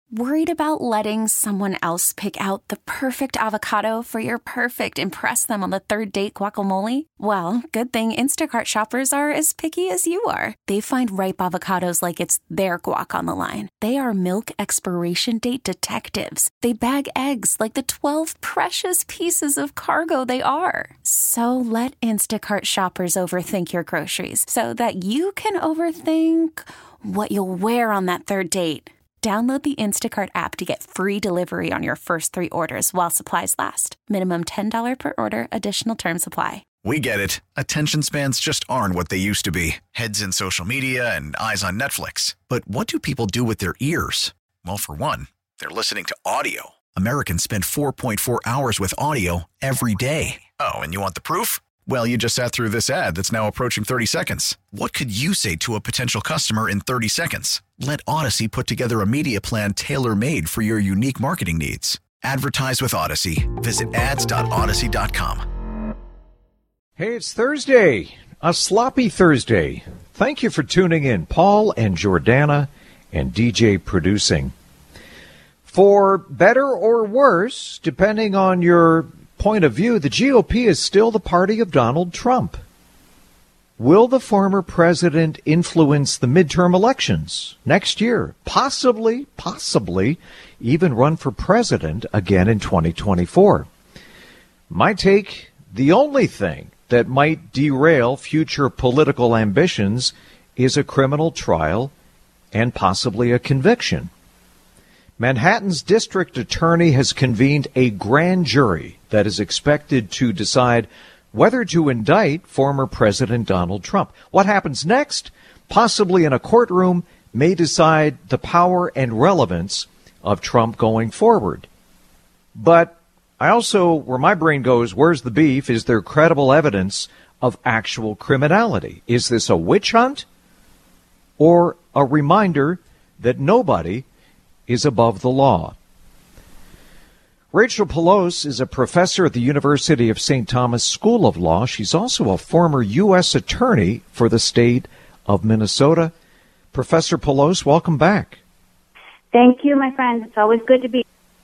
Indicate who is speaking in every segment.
Speaker 1: Worried about letting someone else pick out the perfect avocado for your perfect impress them on the third date guacamole? Well, good thing Instacart shoppers are as picky as you are. They find ripe avocados like it's their guac on the line. They are milk expiration date detectives. They bag eggs like the 12 precious pieces of cargo they are. So let Instacart shoppers overthink your groceries so that you can overthink what you'll wear on that third date. Download the Instacart app to get free delivery on your first 3 orders while supplies last. Minimum $10 per order. Additional terms apply.
Speaker 2: We get it. Attention spans just aren't what they used to be. Heads in social media and eyes on Netflix. But what do people do with their ears? Well, for one, they're listening to audio. Americans spend 4.4 hours with audio every day. Oh, and you want the proof? Well, you just sat through this ad that's now approaching 30 seconds. What could you say to a potential customer in 30 seconds? Let Odyssey put together a media plan tailor-made for your unique marketing needs. Advertise with Odyssey. Visit ads.odyssey.com.
Speaker 3: Hey, it's Thursday, a sloppy Thursday. Thank you for tuning in. Paul and Jordana and DJ producing. For better or worse, depending on your point of view, the GOP is still the party of Donald Trump. Will the former president influence the midterm elections next year? Possibly even run for president again in 2024. My take, the only thing that might derail future political ambitions is a criminal trial and possibly a conviction. Manhattan's district attorney has convened a grand jury that is expected to decide whether to indict former President Donald Trump. What happens next, possibly in a courtroom, may decide the power and relevance of Trump going forward. But I also, where my brain goes, where's the beef? Is there credible evidence of actual criminality? Is this a witch hunt or a reminder that nobody is above the law? Rachel Pelosi is a professor at the University of St. Thomas School of Law. She's also a former U.S. attorney for the state of Minnesota. Professor Pelosi, welcome back.
Speaker 4: Thank you, my friend. It's always good to be.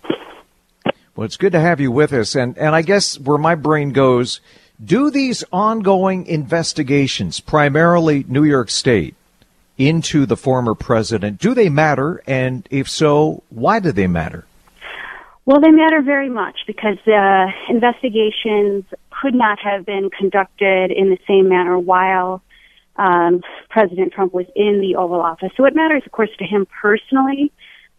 Speaker 3: Well, it's good to have you with us. And I guess where my brain goes, do these ongoing investigations, primarily New York State, into the former president, do they matter? And if so, why do they matter?
Speaker 4: Well, they matter very much because investigations could not have been conducted in the same manner while President Trump was in the Oval Office. So it matters, of course, to him personally,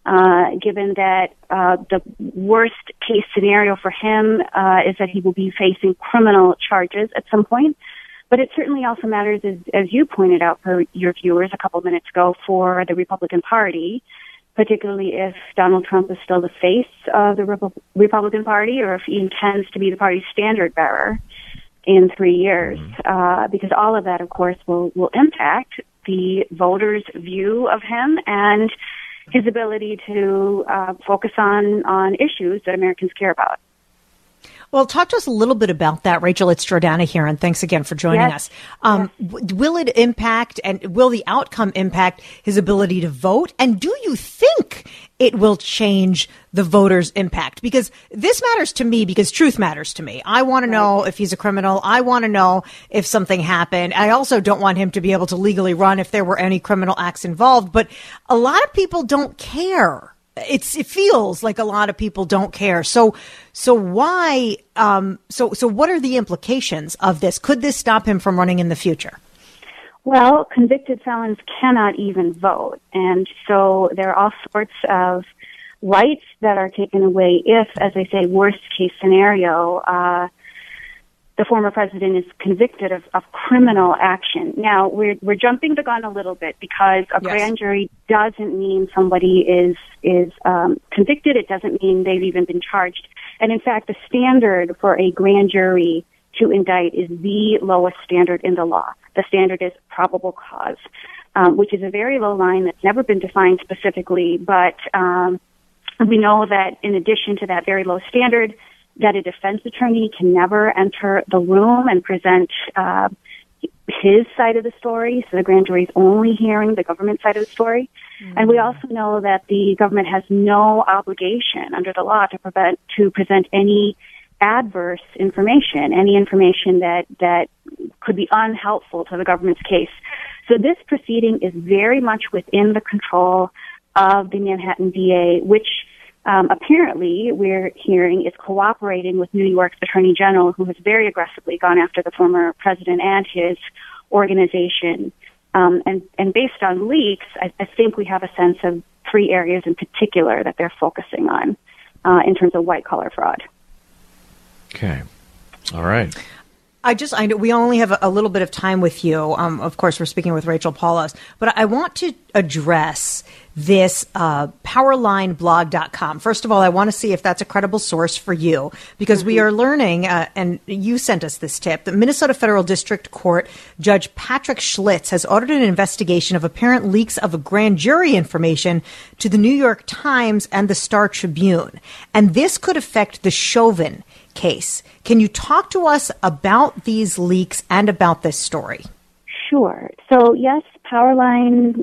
Speaker 4: given that the worst case scenario for him is that he will be facing criminal charges at some point. But it certainly also matters, as you pointed out for your viewers a couple of minutes ago, for the Republican Party, particularly if Donald Trump is still the face of the Republican Party or if he intends to be the party's standard bearer in 3 years, because all of that, of course, will impact the voters' view of him and his ability to focus on issues that Americans care about.
Speaker 5: Well, talk to us a little bit about that, Rachel. It's Jordana here, and thanks again for joining us.
Speaker 4: Yes.
Speaker 5: Will it impact, and will the outcome impact his ability to vote? And do you think it will change the voters' impact? Because this matters to me, because truth matters to me. I want to know if he's a criminal. I want to know if something happened. I also don't want him to be able to legally run if there were any criminal acts involved. But a lot of people don't care. It feels like a lot of people don't care. So why? So what are the implications of this? Could this stop him from running in the future?
Speaker 4: Well, convicted felons cannot even vote, and so there are all sorts of rights that are taken away if, as I say, worst case scenario, the former president is convicted of criminal action. Now, we're jumping the gun a little bit because a grand jury doesn't mean somebody is convicted. It doesn't mean they've even been charged. And in fact, the standard for a grand jury to indict is the lowest standard in the law. The standard is probable cause, which is a very low line that's never been defined specifically. But we know that in addition to that very low standard, that a defense attorney can never enter the room and present his side of the story, so the grand jury is only hearing the government side of the story. Mm-hmm. And we also know that the government has no obligation under the law to present any adverse information, any information that could be unhelpful to the government's case. So this proceeding is very much within the control of the Manhattan DA, which apparently we're hearing is cooperating with New York's Attorney General, who has very aggressively gone after the former president and his organization. And based on leaks, I think we have a sense of 3 areas in particular that they're focusing on in terms of white-collar fraud.
Speaker 3: Okay. All right.
Speaker 5: I know we only have a little bit of time with you. Of course, we're speaking with Rachel Paulos, but I want to address this powerlineblog.com. First of all, I want to see if that's a credible source for you, because we are learning, and you sent us this tip, that Minnesota Federal District Court Judge Patrick Schlitz has ordered an investigation of apparent leaks of a grand jury information to the New York Times and the Star Tribune. And this could affect the Chauvin case. Can you talk to us about these leaks and about this story?
Speaker 4: Sure. So yes, Powerline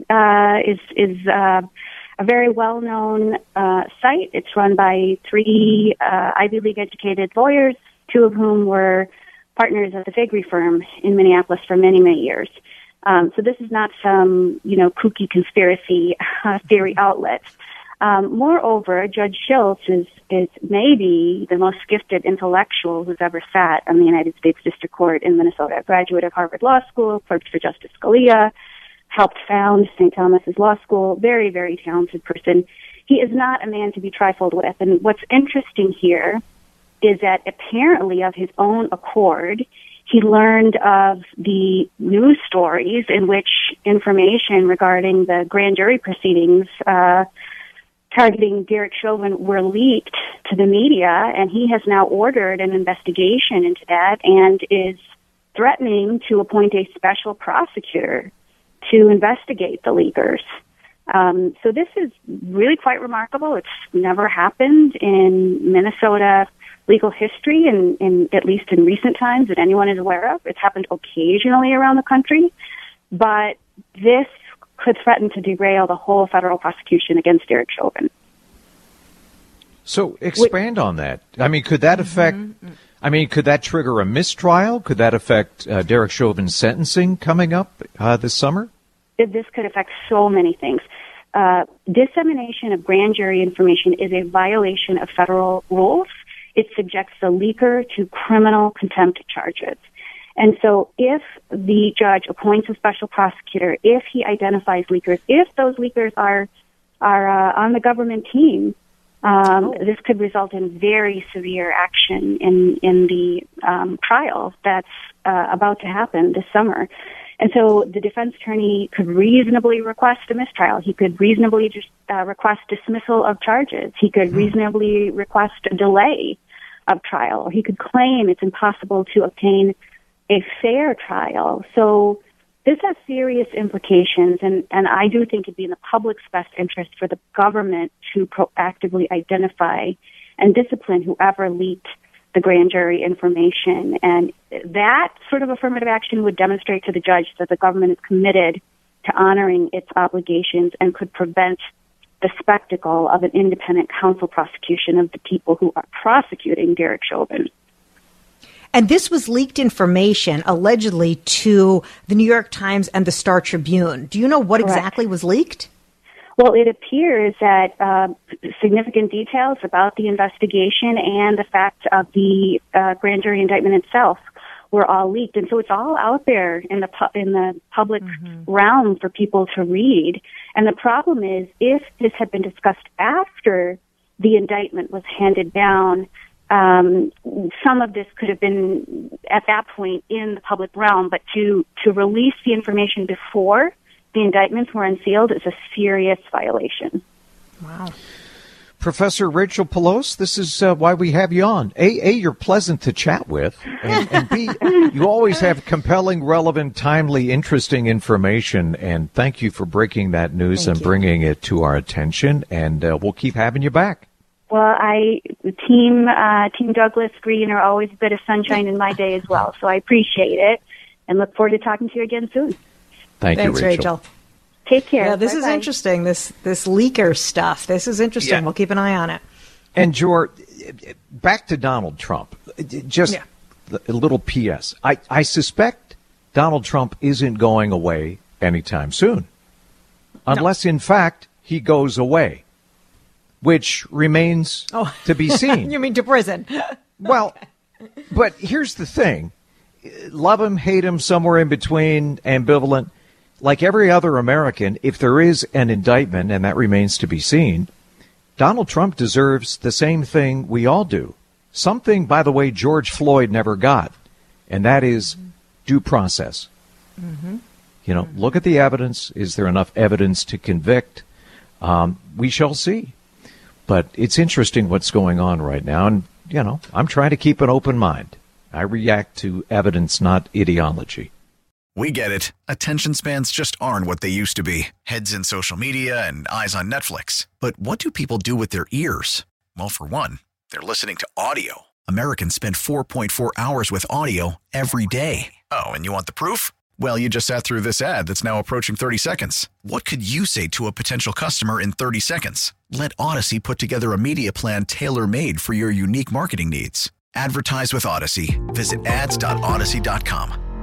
Speaker 4: is a very well-known site. It's run by 3 Ivy League educated lawyers, 2 of whom were partners at the Faegre firm in Minneapolis for many, many years. So this is not some, kooky conspiracy theory outlet. Moreover, Judge Schultz is maybe the most gifted intellectual who's ever sat on the United States District Court in Minnesota. A graduate of Harvard Law School, clerked for Justice Scalia, helped found St. Thomas's Law School. Very, very talented person. He is not a man to be trifled with. And what's interesting here is that apparently of his own accord, he learned of the news stories in which information regarding the grand jury proceedings targeting Derek Chauvin were leaked to the media, and he has now ordered an investigation into that and is threatening to appoint a special prosecutor to investigate the leakers. So this is really quite remarkable. It's never happened in Minnesota legal history, in at least in recent times, that anyone is aware of. It's happened occasionally around the country, but this could threaten to derail the whole federal prosecution against Derek Chauvin.
Speaker 3: So expand on that. I mean, could that affect, could that trigger a mistrial? Could that affect Derek Chauvin's sentencing coming up this summer?
Speaker 4: This could affect so many things. Dissemination of grand jury information is a violation of federal rules. It subjects the leaker to criminal contempt charges. And so if the judge appoints a special prosecutor, if he identifies leakers, if those leakers are on the government team, this could result in very severe action in the trial that's about to happen this summer. And so the defense attorney could reasonably request a mistrial. He could reasonably just request dismissal of charges. He could reasonably request a delay of trial, or he could claim it's impossible to obtain a fair trial. So this has serious implications, and I do think it'd be in the public's best interest for the government to proactively identify and discipline whoever leaked the grand jury information. And that sort of affirmative action would demonstrate to the judge that the government is committed to honoring its obligations and could prevent the spectacle of an independent counsel prosecution of the people who are prosecuting Derek Chauvin.
Speaker 5: And this was leaked information, allegedly, to the New York Times and the Star Tribune. Do you know what exactly was leaked?
Speaker 4: Well, it appears that significant details about the investigation and the fact of the grand jury indictment itself were all leaked. And so it's all out there in the public realm for people to read. And the problem is, if this had been discussed after the indictment was handed down, some of this could have been at that point in the public realm, but to release the information before the indictments were unsealed is a serious violation.
Speaker 5: Wow.
Speaker 3: Professor Rachel Paulos, this is why we have you on. A, you're pleasant to chat with, and B, you always have compelling, relevant, timely, interesting information, and thank you for breaking that news and bringing it to our attention, and we'll keep having you back.
Speaker 4: Well, Team Douglas Green are always a bit of sunshine in my day as well, so I appreciate it. and look forward to talking to you again soon.
Speaker 3: Thanks,
Speaker 5: you, Rachel.
Speaker 4: Take care.
Speaker 5: Yeah, this
Speaker 4: Bye-bye.
Speaker 5: is interesting. This leaker stuff. This is interesting.
Speaker 3: Yeah.
Speaker 5: We'll keep an eye on it.
Speaker 3: And George, back to Donald Trump. Just a little P.S. I suspect Donald Trump isn't going away anytime soon, unless in fact he goes away, which remains to be seen.
Speaker 5: You mean to prison?
Speaker 3: Well, but here's the thing. Love him, hate him, somewhere in between, ambivalent. Like every other American, if there is an indictment, and that remains to be seen, Donald Trump deserves the same thing we all do. Something, by the way, George Floyd never got, and that is due process. Mm-hmm. You know, look at the evidence. Is there enough evidence to convict? We shall see. But it's interesting what's going on right now, and, you know, I'm trying to keep an open mind. I react to evidence, not ideology.
Speaker 2: We get it. Attention spans just aren't what they used to be. Heads in social media and eyes on Netflix. But what do people do with their ears? Well, for one, they're listening to audio. Americans spend 4.4 hours with audio every day. Oh, and you want the proof? Well, you just sat through this ad that's now approaching 30 seconds. What could you say to a potential customer in 30 seconds? Let Odyssey put together a media plan tailor-made for your unique marketing needs. Advertise with Odyssey. Visit ads.odyssey.com.